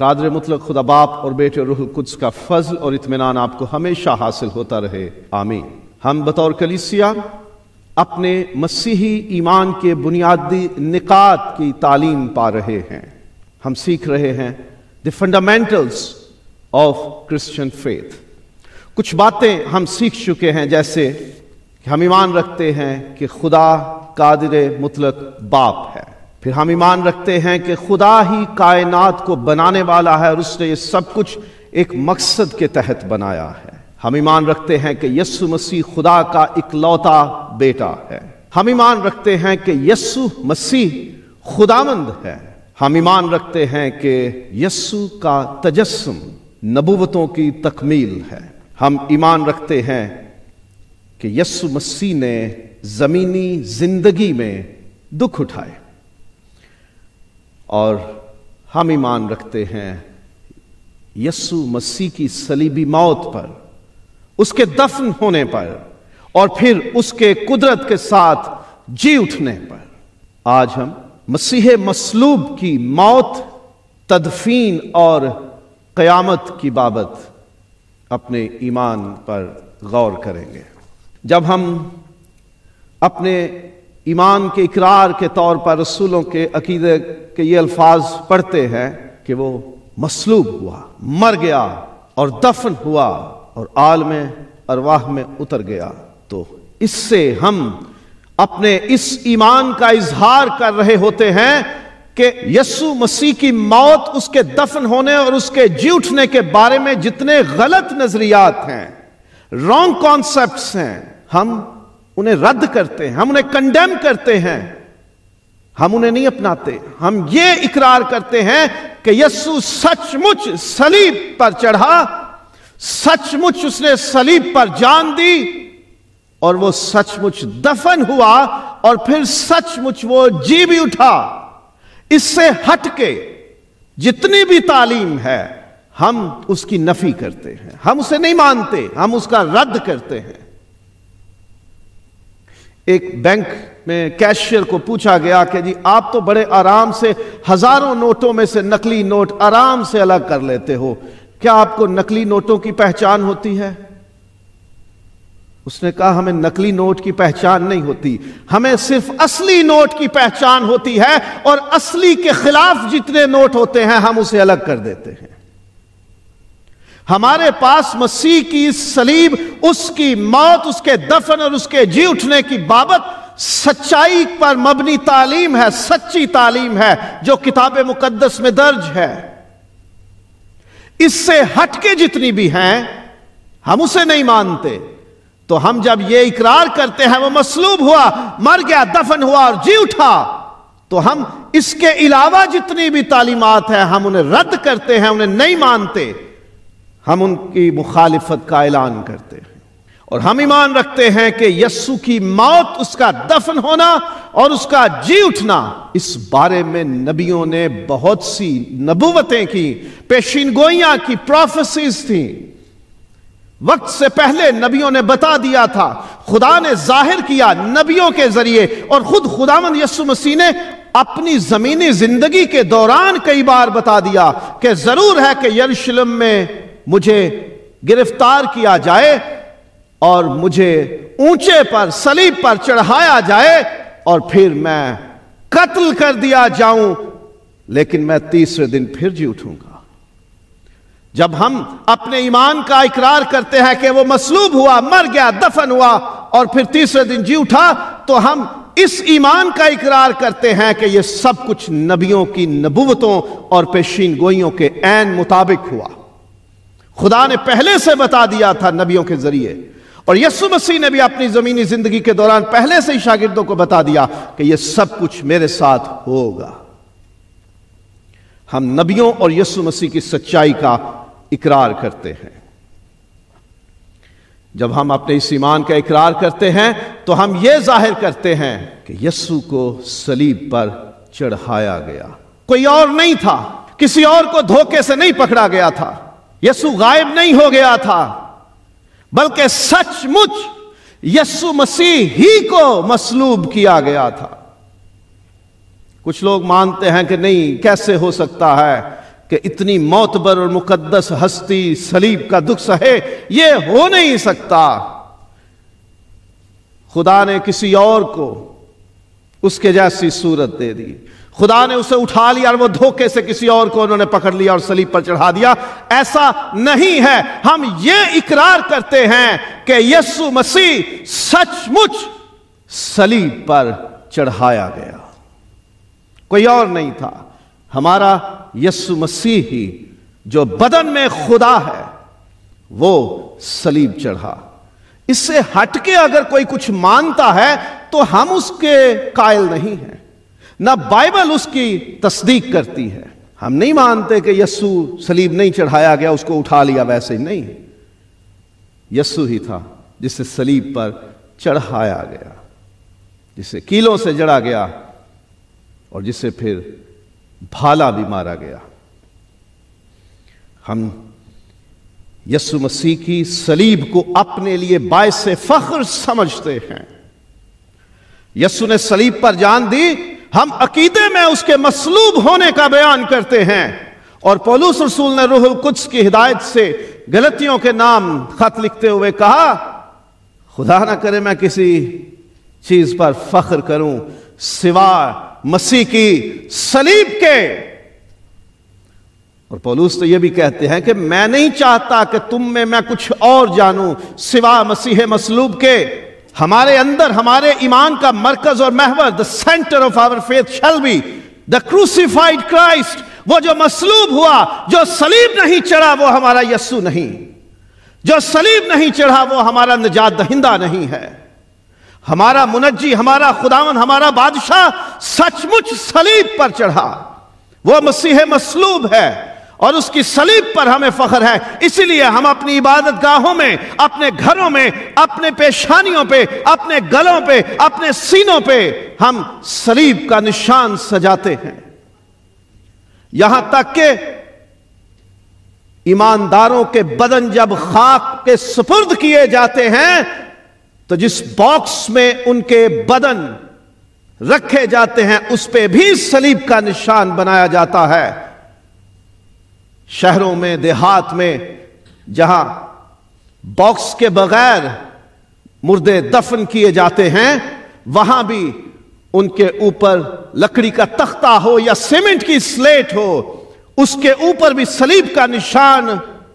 قادر مطلق خدا باپ اور بیٹے اور روح القدس کا فضل اور اطمینان آپ کو ہمیشہ حاصل ہوتا رہے، آمین۔ ہم بطور کلیسیا اپنے مسیحی ایمان کے بنیادی نکات کی تعلیم پا رہے ہیں۔ ہم سیکھ رہے ہیں the fundamentals of Christian faith. کچھ باتیں ہم سیکھ چکے ہیں، جیسے کہ ہم ایمان رکھتے ہیں کہ خدا قادر مطلق باپ ہے، پھر ہم ایمان رکھتے ہیں کہ خدا ہی کائنات کو بنانے والا ہے اور اس نے یہ سب کچھ ایک مقصد کے تحت بنایا ہے۔ ہم ایمان رکھتے ہیں کہ یسوع مسیح خدا کا اکلوتا بیٹا ہے۔ ہم ایمان رکھتے ہیں کہ یسوع مسیح خداوند ہے۔ ہم ایمان رکھتے ہیں کہ یسوع کا تجسم نبوتوں کی تکمیل ہے۔ ہم ایمان رکھتے ہیں کہ یسوع مسیح نے زمینی زندگی میں دکھ اٹھائے، اور ہم ایمان رکھتے ہیں یسوع مسیح کی صلیبی موت پر، اس کے دفن ہونے پر اور پھر اس کے قدرت کے ساتھ جی اٹھنے پر۔ آج ہم مسیح مصلوب کی موت، تدفین اور قیامت کی بابت اپنے ایمان پر غور کریں گے۔ جب ہم اپنے ایمان کے اقرار کے طور پر رسولوں کے عقیدے کے یہ الفاظ پڑھتے ہیں کہ وہ مصلوب ہوا، مر گیا اور دفن ہوا اور عالم ارواح میں اتر گیا، تو اس سے ہم اپنے اس ایمان کا اظہار کر رہے ہوتے ہیں کہ یسوع مسیح کی موت، اس کے دفن ہونے اور اس کے جی اٹھنے کے بارے میں جتنے غلط نظریات ہیں، رانگ کانسیپٹس ہیں، ہم انہیں رد کرتے ہیں، ہم انہیں کنڈیم کرتے ہیں، ہم انہیں نہیں اپناتے۔ ہم یہ اقرار کرتے ہیں کہ یسوع سچ مچ صلیب پر چڑھا، سچ مچ اس نے صلیب پر جان دی، اور وہ سچ مچ دفن ہوا اور پھر سچ مچ وہ جی بھی اٹھا۔ اس سے ہٹ کے جتنی بھی تعلیم ہے ہم اس کی نفی کرتے ہیں، ہم اسے نہیں مانتے، ہم اس کا رد کرتے ہیں۔ ایک بینک میں کیشیئر کو پوچھا گیا کہ جی آپ تو بڑے آرام سے ہزاروں نوٹوں میں سے نقلی نوٹ آرام سے الگ کر لیتے ہو، کیا آپ کو نقلی نوٹوں کی پہچان ہوتی ہے؟ اس نے کہا ہمیں نقلی نوٹ کی پہچان نہیں ہوتی، ہمیں صرف اصلی نوٹ کی پہچان ہوتی ہے، اور اصلی کے خلاف جتنے نوٹ ہوتے ہیں ہم اسے الگ کر دیتے ہیں۔ ہمارے پاس مسیح کی صلیب، اس کی موت، اس کے دفن اور اس کے جی اٹھنے کی بابت سچائی پر مبنی تعلیم ہے، سچی تعلیم ہے جو کتاب مقدس میں درج ہے۔ اس سے ہٹ کے جتنی بھی ہیں ہم اسے نہیں مانتے۔ تو ہم جب یہ اقرار کرتے ہیں وہ مصلوب ہوا، مر گیا، دفن ہوا اور جی اٹھا، تو ہم اس کے علاوہ جتنی بھی تعلیمات ہیں ہم انہیں رد کرتے ہیں، انہیں نہیں مانتے، ہم ان کی مخالفت کا اعلان کرتے ہیں۔ اور ہم ایمان رکھتے ہیں کہ یسوع کی موت، اس کا دفن ہونا اور اس کا جی اٹھنا، اس بارے میں نبیوں نے بہت سی نبوتیں کی، پیشین گوئیاں کی، پروفیسیز تھیں۔ وقت سے پہلے نبیوں نے بتا دیا تھا، خدا نے ظاہر کیا نبیوں کے ذریعے، اور خود خداوند یسوع مسیح نے اپنی زمینی زندگی کے دوران کئی بار بتا دیا کہ ضرور ہے کہ یروشلم میں مجھے گرفتار کیا جائے اور مجھے اونچے پر صلیب پر چڑھایا جائے اور پھر میں قتل کر دیا جاؤں، لیکن میں تیسرے دن پھر جی اٹھوں گا۔ جب ہم اپنے ایمان کا اقرار کرتے ہیں کہ وہ مصلوب ہوا، مر گیا، دفن ہوا اور پھر تیسرے دن جی اٹھا، تو ہم اس ایمان کا اقرار کرتے ہیں کہ یہ سب کچھ نبیوں کی نبوتوں اور پیشین گوئیوں کے عین مطابق ہوا۔ خدا نے پہلے سے بتا دیا تھا نبیوں کے ذریعے، اور یسوع مسیح نے بھی اپنی زمینی زندگی کے دوران پہلے سے ہی شاگردوں کو بتا دیا کہ یہ سب کچھ میرے ساتھ ہوگا۔ ہم نبیوں اور یسوع مسیح کی سچائی کا اقرار کرتے ہیں۔ جب ہم اپنے اس ایمان کا اقرار کرتے ہیں تو ہم یہ ظاہر کرتے ہیں کہ یسوع کو صلیب پر چڑھایا گیا، کوئی اور نہیں تھا، کسی اور کو دھوکے سے نہیں پکڑا گیا تھا، یسوع غائب نہیں ہو گیا تھا، بلکہ سچ مچ یسوع مسیح ہی کو مصلوب کیا گیا تھا۔ کچھ لوگ مانتے ہیں کہ نہیں، کیسے ہو سکتا ہے کہ اتنی معتبر اور مقدس ہستی صلیب کا دکھ سہے، یہ ہو نہیں سکتا۔ خدا نے کسی اور کو اس کے جیسی صورت دے دی، خدا نے اسے اٹھا لیا اور وہ دھوکے سے کسی اور کو انہوں نے پکڑ لیا اور صلیب پر چڑھا دیا۔ ایسا نہیں ہے۔ ہم یہ اقرار کرتے ہیں کہ یسوع مسیح سچ مچ صلیب پر چڑھایا گیا، کوئی اور نہیں تھا۔ ہمارا یسوع مسیح ہی جو بدن میں خدا ہے وہ صلیب چڑھا۔ اس سے ہٹ کے اگر کوئی کچھ مانتا ہے تو ہم اس کے قائل نہیں ہیں، نہ بائبل اس کی تصدیق کرتی ہے۔ ہم نہیں مانتے کہ یسوع صلیب نہیں چڑھایا گیا، اس کو اٹھا لیا، ویسے ہی نہیں۔ یسوع ہی تھا جسے صلیب پر چڑھایا گیا، جسے کیلوں سے جڑا گیا اور جسے پھر بھالا بھی مارا گیا۔ ہم یسوع مسیح کی صلیب کو اپنے لیے باعث فخر سمجھتے ہیں۔ یسوع نے صلیب پر جان دی، ہم عقیدے میں اس کے مصلوب ہونے کا بیان کرتے ہیں، اور پولس رسول نے روح القدس کی ہدایت سے غلطیوں کے نام خط لکھتے ہوئے کہا، خدا نہ کرے میں کسی چیز پر فخر کروں سوا مسیح کی صلیب کے۔ اور پولس تو یہ بھی کہتے ہیں کہ میں نہیں چاہتا کہ تم میں کچھ اور جانوں سوا مسیح مصلوب کے۔ ہمارے اندر ہمارے ایمان کا مرکز اور محور، the center of our faith shall be the crucified Christ، وہ جو مصلوب ہوا، جو صلیب نہیں چڑھا وہ ہمارا یسوع نہیں، جو صلیب نہیں چڑھا وہ ہمارا نجات دہندہ نہیں ہے۔ ہمارا منجی، ہمارا خداوند، ہمارا بادشاہ سچ مچ صلیب پر چڑھا، وہ مسیح مصلوب ہے، اور اس کی صلیب پر ہمیں فخر ہے۔ اسی لیے ہم اپنی عبادت گاہوں میں، اپنے گھروں میں، اپنے پیشانیوں پہ، اپنے گلوں پہ، اپنے سینوں پہ ہم صلیب کا نشان سجاتے ہیں، یہاں تک کہ ایمانداروں کے بدن جب خاک کے سپرد کیے جاتے ہیں تو جس باکس میں ان کے بدن رکھے جاتے ہیں اس پہ بھی صلیب کا نشان بنایا جاتا ہے۔ شہروں میں، دیہات میں جہاں باکس کے بغیر مردے دفن کیے جاتے ہیں، وہاں بھی ان کے اوپر لکڑی کا تختہ ہو یا سیمنٹ کی سلیٹ ہو، اس کے اوپر بھی صلیب کا نشان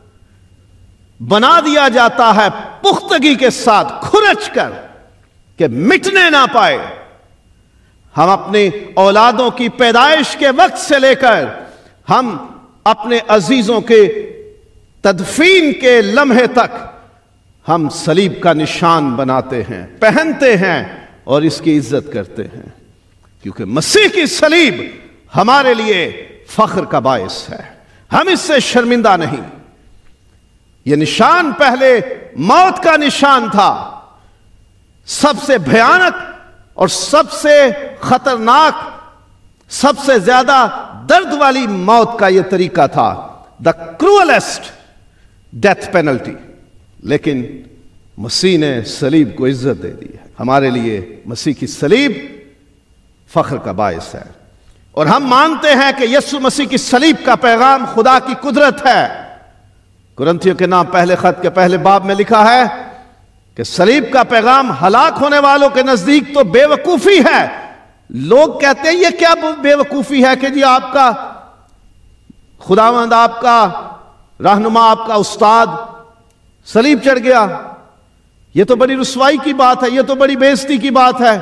بنا دیا جاتا ہے، پختگی کے ساتھ کھرچ کر، کہ مٹنے نہ پائے۔ ہم اپنی اولادوں کی پیدائش کے وقت سے لے کر ہم اپنے عزیزوں کے تدفین کے لمحے تک ہم صلیب کا نشان بناتے ہیں، پہنتے ہیں اور اس کی عزت کرتے ہیں، کیونکہ مسیح کی صلیب ہمارے لیے فخر کا باعث ہے۔ ہم اس سے شرمندہ نہیں۔ یہ نشان پہلے موت کا نشان تھا، سب سے بھیانک اور سب سے خطرناک، سب سے زیادہ درد والی موت کا یہ طریقہ تھا، the cruelest death penalty۔ لیکن مسیح نے صلیب کو عزت دے دی ہے۔ ہمارے لیے مسیح کی صلیب فخر کا باعث ہے، اور ہم مانتے ہیں کہ یسوع مسیح کی صلیب کا پیغام خدا کی قدرت ہے۔ کرنتھیوں کے نام پہلے خط کے پہلے باب میں لکھا ہے کہ صلیب کا پیغام ہلاک ہونے والوں کے نزدیک تو بے وقوفی ہے۔ لوگ کہتے ہیں یہ کیا بے وقوفی ہے کہ جی آپ کا خداوند، آپ کا رہنما، آپ کا استاد صلیب چڑھ گیا، یہ تو بڑی رسوائی کی بات ہے، یہ تو بڑی بے عزتی کی بات ہے۔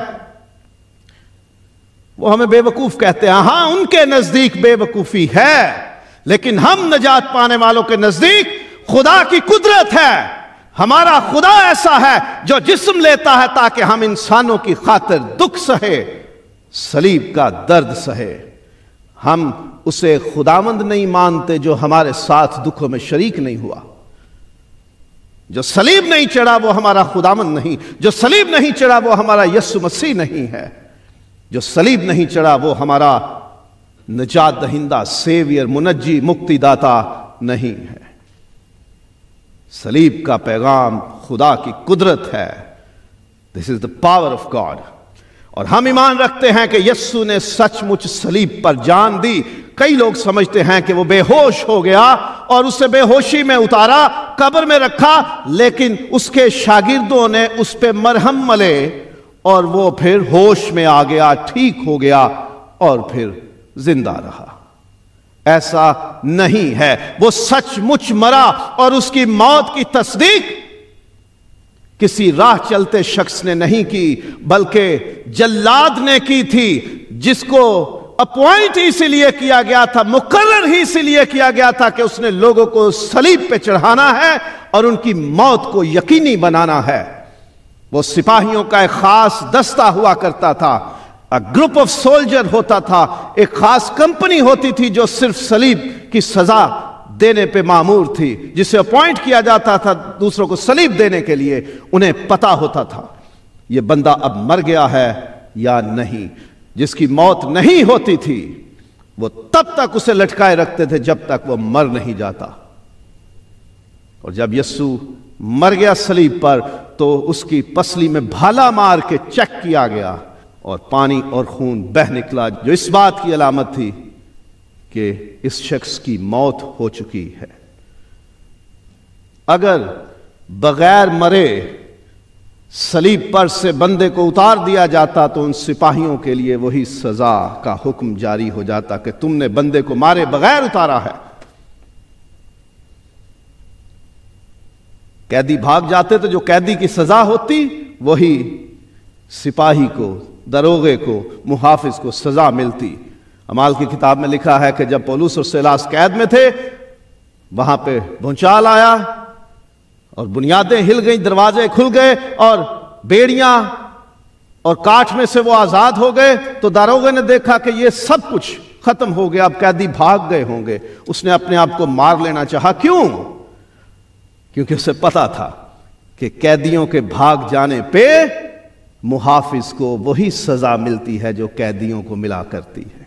وہ ہمیں بے وقوف کہتے ہیں۔ ہاں، ان کے نزدیک بے وقوفی ہے، لیکن ہم نجات پانے والوں کے نزدیک خدا کی قدرت ہے۔ ہمارا خدا ایسا ہے جو جسم لیتا ہے تاکہ ہم انسانوں کی خاطر دکھ سہے، صلیب کا درد سہے۔ ہم اسے خداوند نہیں مانتے جو ہمارے ساتھ دکھوں میں شریک نہیں ہوا۔ جو صلیب نہیں چڑھا وہ ہمارا خداوند نہیں، جو صلیب نہیں چڑھا وہ ہمارا یسوع مسیح نہیں ہے، جو صلیب نہیں چڑھا وہ ہمارا نجات دہندہ، سیویئر، منجی، مکتی داتا نہیں ہے۔ صلیب کا پیغام خدا کی قدرت ہے۔ This is the power of God۔ اور ہم ایمان رکھتے ہیں کہ یسوع نے سچ مچ صلیب پر جان دی۔ کئی لوگ سمجھتے ہیں کہ وہ بے ہوش ہو گیا اور اسے بے ہوشی میں اتارا، قبر میں رکھا، لیکن اس کے شاگردوں نے اس پہ مرہم ملے اور وہ پھر ہوش میں آ گیا، ٹھیک ہو گیا اور پھر زندہ رہا۔ ایسا نہیں ہے، وہ سچ مچ مرا اور اس کی موت کی تصدیق کسی راہ چلتے شخص نے نہیں کی، بلکہ جلاد نے کی تھی، جس کو اپوائنٹ ہی اسی لیے کیا گیا تھا، مقرر ہی اسی لیے کیا گیا تھا کہ اس نے لوگوں کو صلیب پہ چڑھانا ہے اور ان کی موت کو یقینی بنانا ہے۔ وہ سپاہیوں کا ایک خاص دستہ ہوا کرتا تھا، گروپ آف سولجر ہوتا تھا، ایک خاص کمپنی ہوتی تھی جو صرف صلیب کی سزا دینے پہ مامور تھی، جسے اپوائنٹ کیا جاتا تھا دوسروں کو صلیب دینے کے لیے۔ انہیں پتا ہوتا تھا یہ بندہ اب مر گیا ہے یا نہیں۔ جس کی موت نہیں ہوتی تھی وہ تب تک اسے لٹکائے رکھتے تھے جب تک وہ مر نہیں جاتا، اور جب یسوع مر گیا صلیب پر تو اس کی پسلی میں بھالا مار کے چیک کیا گیا اور پانی اور خون بہہ نکلا، جو اس بات کی علامت تھی کہ اس شخص کی موت ہو چکی ہے۔ اگر بغیر مرے صلیب پر سے بندے کو اتار دیا جاتا تو ان سپاہیوں کے لیے وہی سزا کا حکم جاری ہو جاتا کہ تم نے بندے کو مارے بغیر اتارا ہے۔ قیدی بھاگ جاتے تو جو قیدی کی سزا ہوتی وہی سپاہی کو، دروغے کو، محافظ کو سزا ملتی۔ اعمال کی کتاب میں لکھا ہے کہ جب پولس اور سیلاس قید میں تھے، وہاں پہ بھونچال آیا اور بنیادیں ہل گئیں، دروازے کھل گئے اور بیڑیاں اور کاٹھ میں سے وہ آزاد ہو گئے، تو داروغے نے دیکھا کہ یہ سب کچھ ختم ہو گیا، اب قیدی بھاگ گئے ہوں گے۔ اس نے اپنے آپ کو مار لینا چاہا۔ کیوں؟ کیونکہ اسے پتا تھا کہ قیدیوں کے بھاگ جانے پہ محافظ کو وہی سزا ملتی ہے جو قیدیوں کو ملا کرتی ہے۔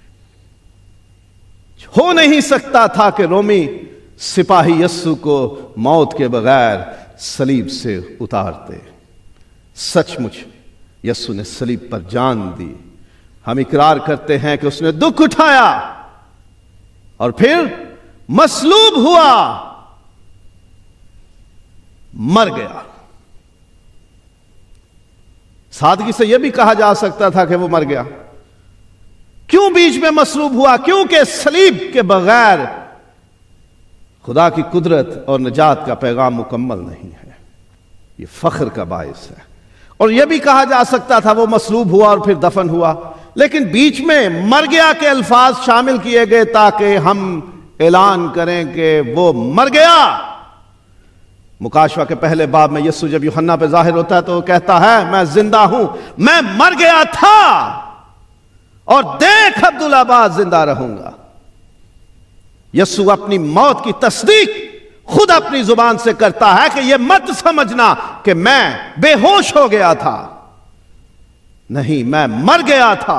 ہو نہیں سکتا تھا کہ رومی سپاہی یسوع کو موت کے بغیر صلیب سے اتارتے۔ سچ مچ یسوع نے صلیب پر جان دی۔ ہم اقرار کرتے ہیں کہ اس نے دکھ اٹھایا اور پھر مصلوب ہوا، مر گیا۔ سادگی سے یہ بھی کہا جا سکتا تھا کہ وہ مر گیا۔ کیوں بیچ میں مصلوب ہوا؟ کیونکہ صلیب کے بغیر خدا کی قدرت اور نجات کا پیغام مکمل نہیں ہے۔ یہ فخر کا باعث ہے۔ اور یہ بھی کہا جا سکتا تھا وہ مصلوب ہوا اور پھر دفن ہوا، لیکن بیچ میں مر گیا کے الفاظ شامل کیے گئے تاکہ ہم اعلان کریں کہ وہ مر گیا۔ مکاشفہ کے پہلے باب میں یسوع جب یوحنا پہ ظاہر ہوتا ہے تو وہ کہتا ہے میں زندہ ہوں، میں مر گیا تھا اور دیکھ عبدالآباد زندہ رہوں گا۔ یسوع اپنی موت کی تصدیق خود اپنی زبان سے کرتا ہے کہ یہ مت سمجھنا کہ میں بے ہوش ہو گیا تھا، نہیں، میں مر گیا تھا۔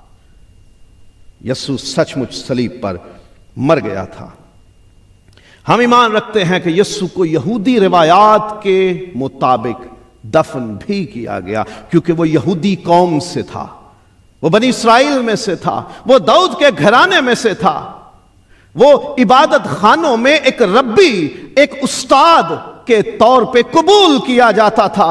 یسوع سچ مچ صلیب پر مر گیا تھا۔ ہم ایمان رکھتے ہیں کہ یسوع کو یہودی روایات کے مطابق دفن بھی کیا گیا، کیونکہ وہ یہودی قوم سے تھا، وہ بنی اسرائیل میں سے تھا، وہ داؤد کے گھرانے میں سے تھا، وہ عبادت خانوں میں ایک ربی، ایک استاد کے طور پہ قبول کیا جاتا تھا،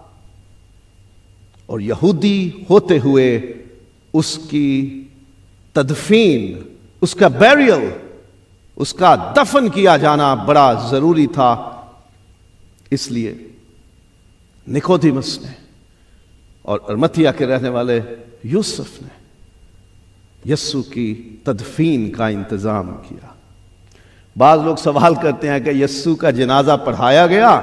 اور یہودی ہوتے ہوئے اس کی تدفین، اس کا بیریل، اس کا دفن کیا جانا بڑا ضروری تھا۔ اس لیے نکودیمس نے اور ارمتیہ کے رہنے والے یوسف نے یسوع کی تدفین کا انتظام کیا۔ بعض لوگ سوال کرتے ہیں کہ یسوع کا جنازہ پڑھایا گیا؟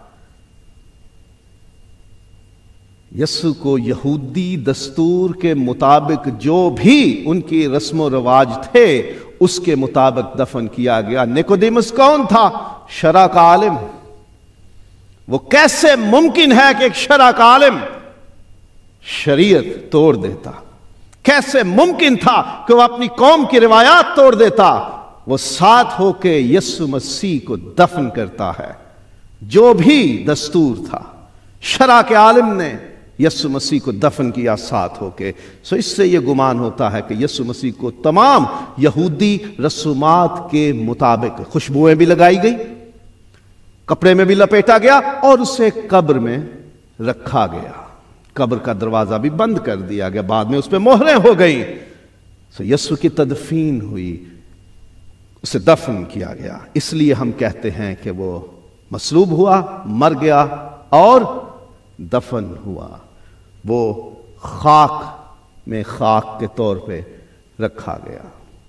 یسوع کو یہودی دستور کے مطابق جو بھی ان کی رسم و رواج تھے اس کے مطابق دفن کیا گیا۔ نکودیمس کون تھا؟ شرع کا عالم۔ وہ کیسے ممکن ہے کہ ایک شرع کا عالم شریعت توڑ دیتا؟ کیسے ممکن تھا کہ وہ اپنی قوم کی روایات توڑ دیتا؟ وہ ساتھ ہو کے یسوع مسیح کو دفن کرتا ہے۔ جو بھی دستور تھا، شرع کے عالم نے یسوع مسیح کو دفن کیا ساتھ ہو کے۔ سو اس سے یہ گمان ہوتا ہے کہ یسوع مسیح کو تمام یہودی رسومات کے مطابق خوشبوئیں بھی لگائی گئی، کپڑے میں بھی لپیٹا گیا اور اسے قبر میں رکھا گیا، قبر کا دروازہ بھی بند کر دیا گیا، بعد میں اس پہ مہریں ہو گئیں۔ سو یسوع کی تدفین ہوئی، اسے دفن کیا گیا، اس لیے ہم کہتے ہیں کہ وہ مصلوب ہوا، مر گیا اور دفن ہوا، وہ خاک میں خاک کے طور پہ رکھا گیا۔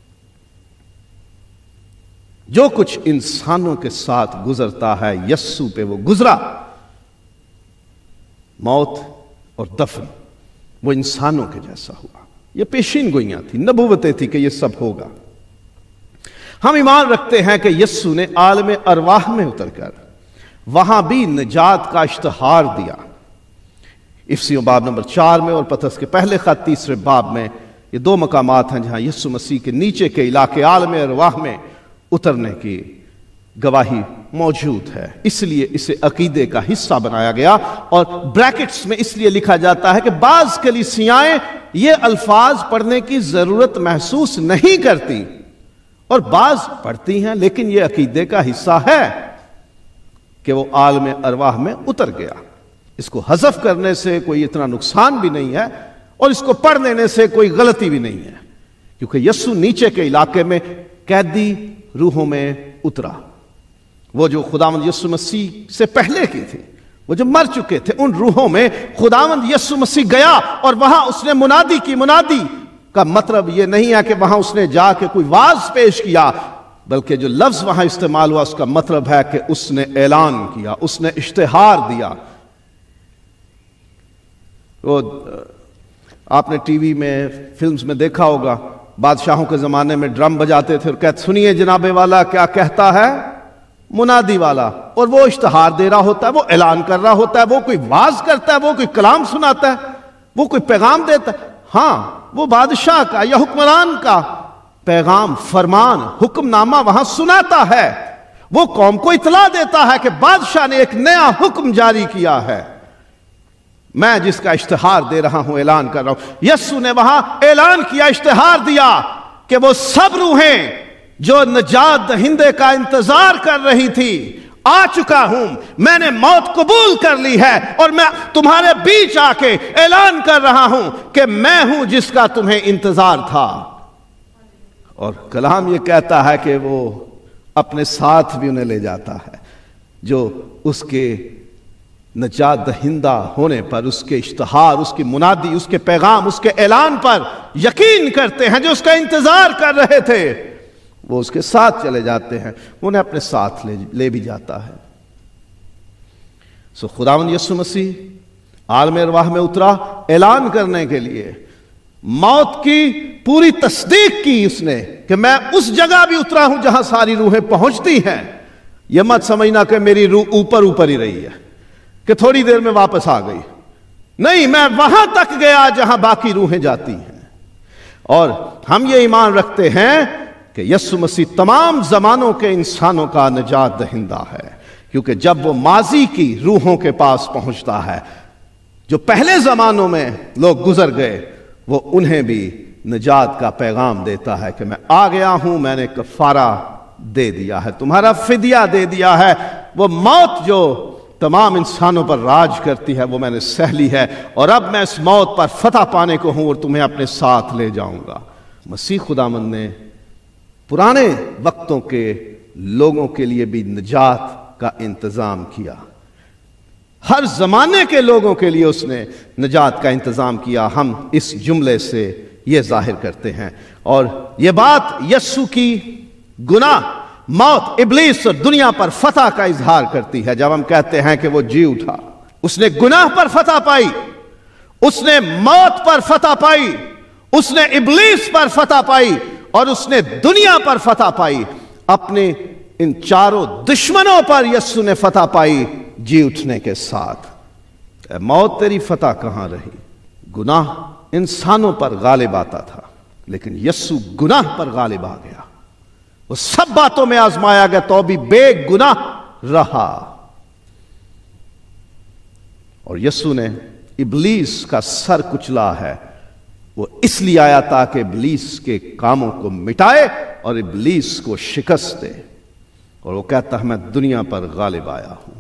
جو کچھ انسانوں کے ساتھ گزرتا ہے یسوع پہ وہ گزرا، موت اور دفن، وہ انسانوں کے جیسا ہوا۔ یہ پیشین گوئیاں تھیں، نبوتیں تھیں کہ یہ سب ہوگا۔ ہم ایمان رکھتے ہیں کہ یسوع نے عالم ارواح میں اتر کر وہاں بھی نجات کا اشتہار دیا۔ افسیوں باب نمبر 4 میں اور پطرس کے پہلے خط 3 باب میں یہ 2 مقامات ہیں جہاں یسوع مسیح کے نیچے کے علاقے عالم ارواح میں اترنے کی گواہی موجود ہے، اس لیے اسے عقیدے کا حصہ بنایا گیا، اور بریکٹس میں اس لیے لکھا جاتا ہے کہ بعض کلیسیائیں یہ الفاظ پڑھنے کی ضرورت محسوس نہیں کرتی اور بعض پڑھتی ہیں، لیکن یہ عقیدے کا حصہ ہے کہ وہ عالم ارواح میں اتر گیا۔ اس کو حذف کرنے سے کوئی اتنا نقصان بھی نہیں ہے اور اس کو پڑھ لینے سے کوئی غلطی بھی نہیں ہے، کیونکہ یسوع نیچے کے علاقے میں قیدی روحوں میں اترا۔ وہ جو خداوند یسوع مسیح سے پہلے کی تھی، وہ جو مر چکے تھے، ان روحوں میں خداوند یسوع مسیح گیا اور وہاں اس نے منادی کی۔ منادی کا مطلب یہ نہیں ہے کہ وہاں اس نے جا کے کوئی واز پیش کیا، بلکہ جو لفظ وہاں استعمال ہوا اس کا مطلب ہے کہ اس نے اعلان کیا، اس نے اشتہار دیا۔ وہ آپ نے ٹی وی میں فلمز میں دیکھا ہوگا، بادشاہوں کے زمانے میں ڈرم بجاتے تھے اور کہتے سنیے جناب والا کیا کہتا ہے منادی والا، اور وہ اشتہار دے رہا ہوتا ہے، وہ اعلان کر رہا ہوتا ہے، وہ کوئی واز کرتا ہے، وہ کوئی کلام سناتا ہے، وہ کوئی پیغام دیتا ہے۔ ہاں، وہ بادشاہ کا یا حکمران کا پیغام، فرمان، حکم نامہ وہاں سناتا ہے، وہ قوم کو اطلاع دیتا ہے کہ بادشاہ نے ایک نیا حکم جاری کیا ہے، میں جس کا اشتہار دے رہا ہوں، اعلان کر رہا ہوں۔ یسوع نے وہاں اعلان کیا، اشتہار دیا کہ وہ سب روحیں جو نجات دہندے کا انتظار کر رہی تھی، آ چکا ہوں، میں نے موت قبول کر لی ہے اور میں تمہارے بیچ آ کے اعلان کر رہا ہوں کہ میں ہوں جس کا تمہیں انتظار تھا۔ اور کلام یہ کہتا ہے کہ وہ اپنے ساتھ بھی انہیں لے جاتا ہے جو اس کے نجات دہندہ ہونے پر، اس کے اشتہار، اس کی منادی، اس کے پیغام، اس کے اعلان پر یقین کرتے ہیں، جو اس کا انتظار کر رہے تھے، وہ اس کے ساتھ چلے جاتے ہیں، انہیں اپنے ساتھ لے بھی جاتا ہے۔ سو خداوند یسوع مسیح عالم ارواح میں اترا اعلان کرنے کے لیے، موت کی پوری تصدیق کی اس نے کہ میں اس جگہ بھی اترا ہوں جہاں ساری روحیں پہنچتی ہیں۔ یہ مت سمجھنا کہ میری روح اوپر ہی رہی ہے کہ تھوڑی دیر میں واپس آ گئی، نہیں، میں وہاں تک گیا جہاں باقی روحیں جاتی ہیں۔ اور ہم یہ ایمان رکھتے ہیں کہ یسوع مسیح تمام زمانوں کے انسانوں کا نجات دہندہ ہے، کیونکہ جب وہ ماضی کی روحوں کے پاس پہنچتا ہے، جو پہلے زمانوں میں لوگ گزر گئے، وہ انہیں بھی نجات کا پیغام دیتا ہے کہ میں آ گیا ہوں، میں نے کفارہ دے دیا ہے، تمہارا فدیہ دے دیا ہے، وہ موت جو تمام انسانوں پر راج کرتی ہے وہ میں نے سہ لی ہے، اور اب میں اس موت پر فتح پانے کو ہوں اور تمہیں اپنے ساتھ لے جاؤں گا۔ مسیح خداوند نے پرانے وقتوں کے لوگوں کے لیے بھی نجات کا انتظام کیا، ہر زمانے کے لوگوں کے لیے اس نے نجات کا انتظام کیا۔ ہم اس جملے سے یہ ظاہر کرتے ہیں، اور یہ بات یسوع کی گناہ، موت، ابلیس اور دنیا پر فتح کا اظہار کرتی ہے۔ جب ہم کہتے ہیں کہ وہ جی اٹھا، اس نے گناہ پر فتح پائی، اس نے موت پر فتح پائی، اس نے ابلیس پر فتح پائی، اور اس نے دنیا پر فتح پائی۔ اپنے ان چاروں دشمنوں پر یسوع نے فتح پائی جی اٹھنے کے ساتھ۔ اے موت تیری فتح کہاں رہی؟ گناہ انسانوں پر غالب آتا تھا، لیکن یسوع گناہ پر غالب آ گیا، وہ سب باتوں میں آزمایا گیا تو بھی بے گناہ رہا۔ اور یسوع نے इब्लीस का सर कुचला है, वो इसलिए आया ताकि इब्लीस के कामों को मिटाए और इब्लीस को शिकस्त दे। और वो कहता है मैं दुनिया पर गालिब आया हूं,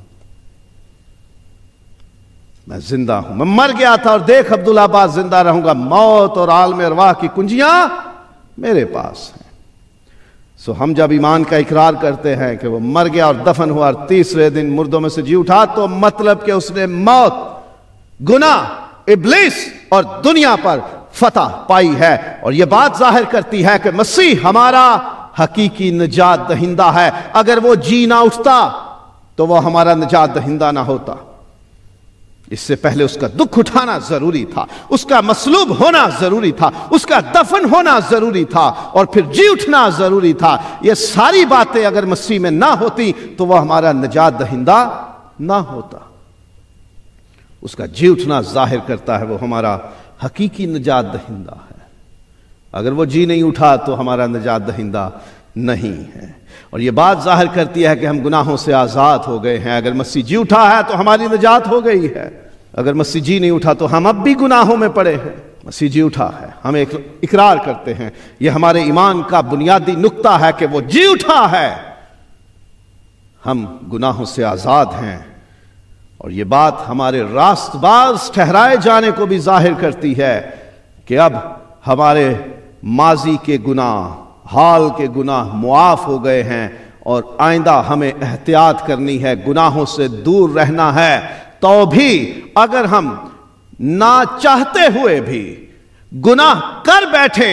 मैं जिंदा हूं, मैं मर गया था और देख अब्दुल्लाबाद जिंदा रहूंगा, मौत और आलम अरवाह की कुंजियां मेरे पास हैं। सो हम जब ईमान का इकरार करते हैं कि वो मर गया और दफन हुआ और तीसरे दिन मुर्दों में से जी उठा, तो मतलब कि उसने मौत, गुनाह, इब्लीस और दुनिया पर फतह पाई है। और यह बात जाहिर करती है कि मसीह हमारा हकीकी निजात दहिंदा है। अगर वो जी ना उठता तो वो हमारा निजात दहिंदा ना होता। इससे पहले उसका दुख उठाना जरूरी था, उसका मसलूब होना जरूरी था, उसका दफन होना जरूरी था और फिर जी उठना जरूरी था। ये सारी बातें अगर मसीह में ना होती तो वह हमारा निजात दहिंदा ना होता। उसका जी उठना जाहिर करता है वो हमारा हकीकी निजात दहिंदा है। अगर वो जी नहीं उठा तो हमारा निजात दहिंदा नहीं है। और ये बात जाहिर करती है कि हम गुनाहों से आजाद हो गए हैं। अगर मसीह जी उठा है तो हमारी निजात हो गई है। अगर मसीह जी नहीं उठा तो हम अब भी गुनाहों में पड़े हैं। मसीह जी उठा है, हम एक इकरार करते हैं, यह हमारे ईमान का बुनियादी नुक्ता है कि वो जी उठा है, हम गुनाहों से आजाद हैं। और ये बात हमारे रास्तबाज ठहराए जाने को भी जाहिर करती है कि अब हमारे माजी के गुनाह, हाल के गुनाह मुआफ हो गए हैं और आइंदा हमें एहतियात करनी है, गुनाहों से दूर रहना है। तो भी अगर हम ना चाहते हुए भी गुनाह कर बैठे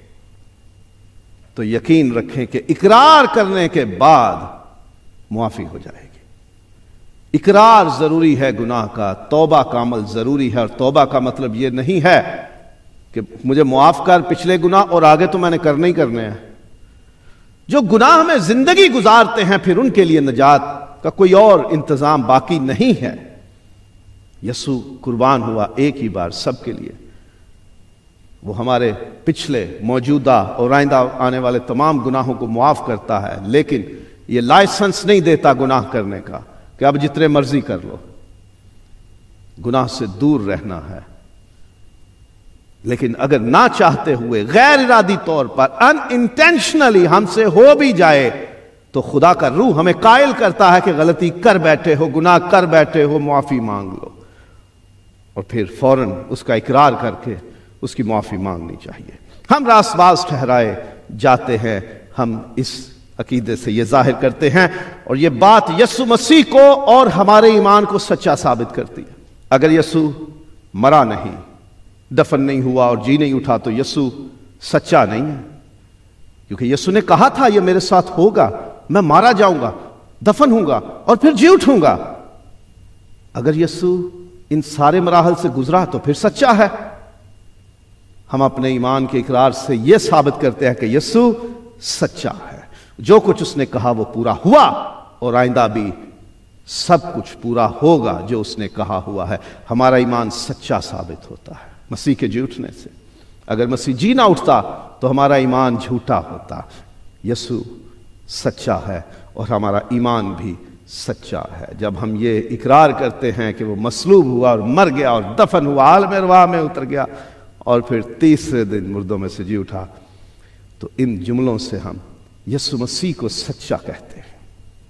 तो यकीन रखें कि इकरार करने के बाद मुआफी हो जाएगी। इकरार जरूरी है गुनाह का, तौबा का अमल जरूरी है। और तौबा का मतलब यह नहीं है कि मुझे मुआफ कर पिछले गुनाह और आगे तो मैंने करने ही करने हैं। जो गुनाह में जिंदगी गुजारते हैं फिर उनके लिए निजात का कोई और इंतजाम बाकी नहीं है। यसू कुर्बान हुआ एक ही बार सबके लिए। वो हमारे पिछले, मौजूदा और आइंदा आने वाले तमाम गुनाहों को मुआफ करता है, लेकिन ये लाइसेंस नहीं देता गुनाह करने का कि अब जितने मर्जी कर लो। गुनाह से दूर रहना है। लेकिन अगर ना चाहते हुए गैर इरादी तौर पर अनइंटेंशनली हमसे हो भी जाए तो खुदा का रूह हमें कायल करता है कि गलती कर बैठे हो, गुनाह कर बैठे हो, मुआफी मांग लो। और फिर फौरन उसका इकरार करके उसकी मुआफी मांगनी चाहिए। हम रास्तबाज ठहराए जाते हैं। हम इस अकीदे से यह जाहिर करते हैं और यह बात यसु मसीह को और हमारे ईमान को सच्चा साबित करती है। अगर यसु मरा नहीं, दफन नहीं हुआ और जी नहीं उठा तो यसु सच्चा नहीं है, क्योंकि यसु ने कहा था यह मेरे साथ होगा, मैं मारा जाऊंगा, दफन होऊंगा और फिर जी उठूंगा। अगर यसु इन सारे मराहल से गुजरा तो फिर सच्चा है। हम अपने ईमान के इकरार से यह साबित करते हैं कि यसु सच्चा है। जो कुछ उसने कहा वो पूरा हुआ और आइंदा भी सब कुछ पूरा होगा जो उसने कहा हुआ है। हमारा ईमान सच्चा साबित होता है मसीह के जी उठने से। अगर मसीह जी ना उठता तो हमारा ईमान झूठा होता। यसु सच्चा है और हमारा ईमान भी सच्चा है। जब हम ये इकरार करते हैं कि वो मसलूब हुआ और मर गया और दफन हुआ, आलम अरवाह में उतर गया और फिर तीसरे दिन मुर्दों में से जी उठा, तो इन जुमलों से हम यसु मसीह को सच्चा कहते हैं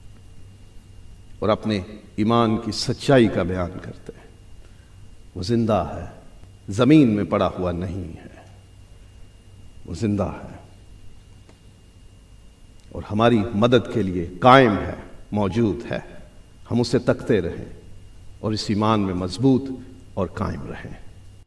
और अपने ईमान की सच्चाई का बयान करते हैं। वो जिंदा है, जमीन में पड़ा हुआ नहीं है, वो जिंदा है और हमारी मदद के लिए कायम है, मौजूद है। हम उसे तकते रहें और इस ईमान में मजबूत और कायम रहें।